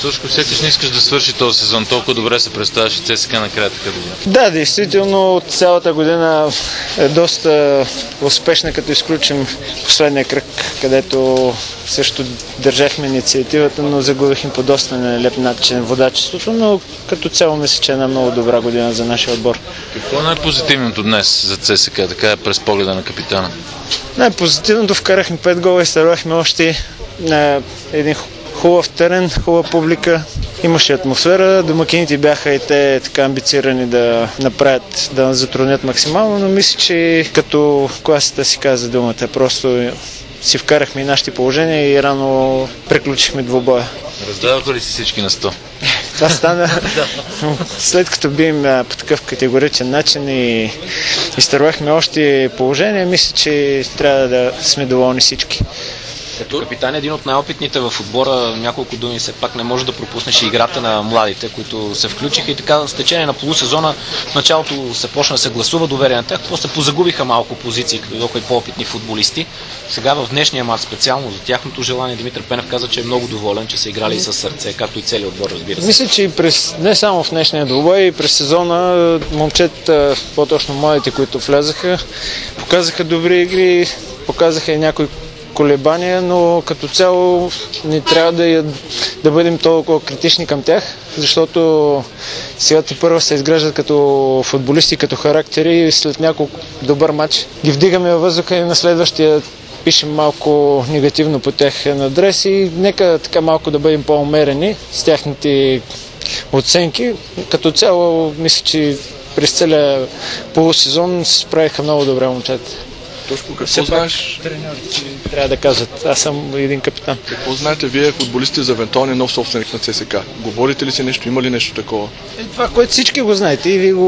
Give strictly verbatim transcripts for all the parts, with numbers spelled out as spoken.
Тошко, сякаш не искаш да свърши този сезон. Толкова добре се представяш и ЦСКА накрая така година. Да, действително цялата година е доста успешна, като изключим последния кръг, където също държахме инициативата, но загубихме по доста нелеп начин водачеството, но като цяло мисля, че е една много добра година за нашия отбор. Какво е най-позитивното днес за ЦСКА, така е през погледа на капитана? Най-позитивното, вкарахме пет гола и старахме още на един хубав терен, хубава публика. Имаше атмосфера, домакините бяха и те така амбицирани да направят, да затруднят максимално, но мисля, че като класата си каза думата, просто си вкарахме и нашите положения и рано приключихме двубоя. Раздаваха ли си всички на сто? Това стана след като бием по такъв категоричен начин и изтървахме още положения, мисля, че трябва да сме доволни всички. Като капитан е един от най-опитните в отбора, няколко думи все пак не може да пропуснеш и играта на младите, които се включиха и така с течение на полусезона в началото се почна да се гласува доверие на тях, после позагубиха малко позиции, като дойдоха и по-опитни футболисти. Сега в днешния мач специално за тяхното желание Димитър Пенев каза, че е много доволен, че са играли и със сърце, както и целият отбор, разбира се. Мисля, че и през, не само в днешния двубой, и през сезона момчета, по-точно младите, които влязаха, показаха добри игри, показаха и някои колебания, но като цяло не трябва да, да бъдем толкова критични към тях, защото сега първо се изграждат като футболисти, като характери и след няколко добър матч ги вдигаме във въздуха и на следващия пишем малко негативно по тях на адрес и нека така малко да бъдем по-умерени с тяхните оценки. Като цяло мисля, че през целия полусезон се справиха много добре момчета. Тошко, какво знаеш? Треньорите трябва да кажат. Аз съм един капитан. Какво знаете вие, футболисти, за евентуалния нов собственик на ЦСКА? Говорите ли си нещо? Има ли нещо такова? Е, това, което всички го знаете и ви го...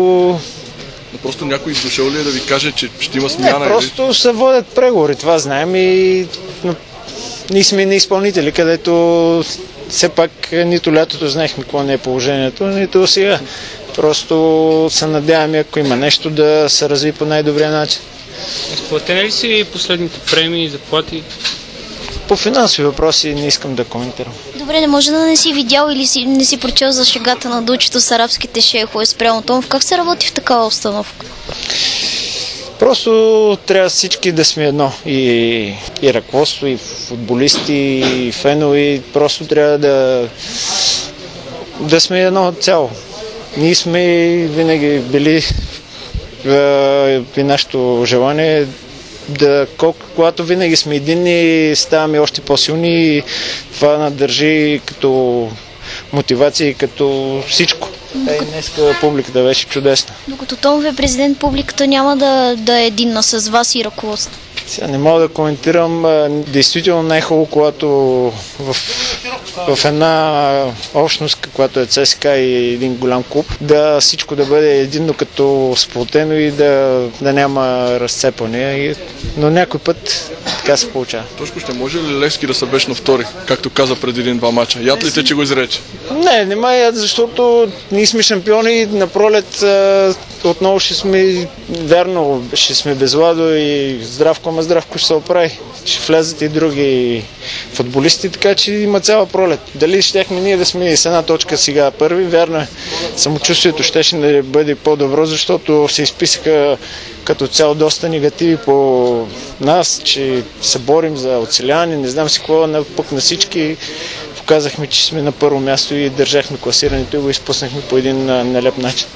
Но просто някой дошъл ли е да ви каже, че ще има смяна? Не, просто или... се водят преговори, това знаем и... Но, ние сме неизпълнители, където все пак нито лятото знаехме какво не е положението, нито сега. Просто се надяваме, ако има нещо, да се разви по най-добрия начин. Изплатени ли си последните премии и заплати? По финансови въпроси не искам да коментирам. Добре, не може да не си видял или си, не си прочел за шегата на Дучето с арабските шейхове спрямо Томов. Как се работи в такава обстановка? Просто трябва всички да сме едно. И, и ръководство, и футболисти, и фенове. Просто трябва да, да сме едно цяло. Ние сме винаги били и нашето желание да, колко, когато винаги сме единни, ставаме още по-силни и това надържи като мотивация и като всичко. Докато... Е, днеска публиката беше чудесна. Докато Томов е президент, публиката няма да, да е единна с вас и ръководство. Сега не мога да коментирам. Действително най-хубаво, когато в, в една общност, която е ЦСКА и един голям клуб, да всичко да бъде единно като сплотено и да, да няма разцепвания. Но някой път така се получава. Тошко, ще може ли Левски да се беше на втори, както каза преди един-два мача? Яд ли те, че го изрече? Не, не ма яд, защото ние сме шампиони, на пролет отново ще сме, вярно, ще сме без Владо и Здравко, ама Здравко ще се оправи. Ще влязат и други футболисти, така че има цяла пролет. Дали щяхме ние да сме с една точка сега първи, вярно е. Самочувствието щеше да бъде по-добро, защото се изписаха като цяло доста негативи по нас, че се борим за оцеляване, не знам си какво, пък на всички показахме, че сме на първо място и държахме класирането и го изпуснахме по един нелеп начин.